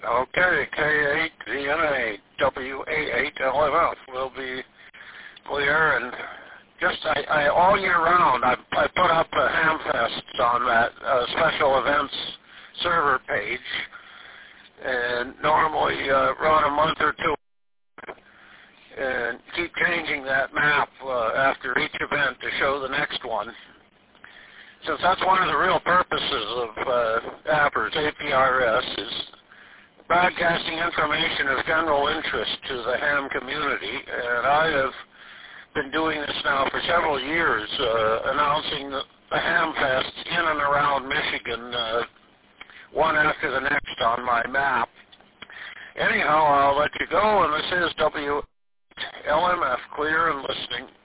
Okay, K8DNA WA8LMF will be clear, and just I all year round I put up Hamfests on that special events server page, and normally run a month or two and keep changing that map after each event to show the next one. Since that's one of the real purposes of APRS, APRS, is broadcasting information of general interest to the ham community, and I have been doing this now for several years, announcing the ham fests in and around Michigan, one after the next on my map. Anyhow, I'll let you go, and this is WLMF, clear and listening.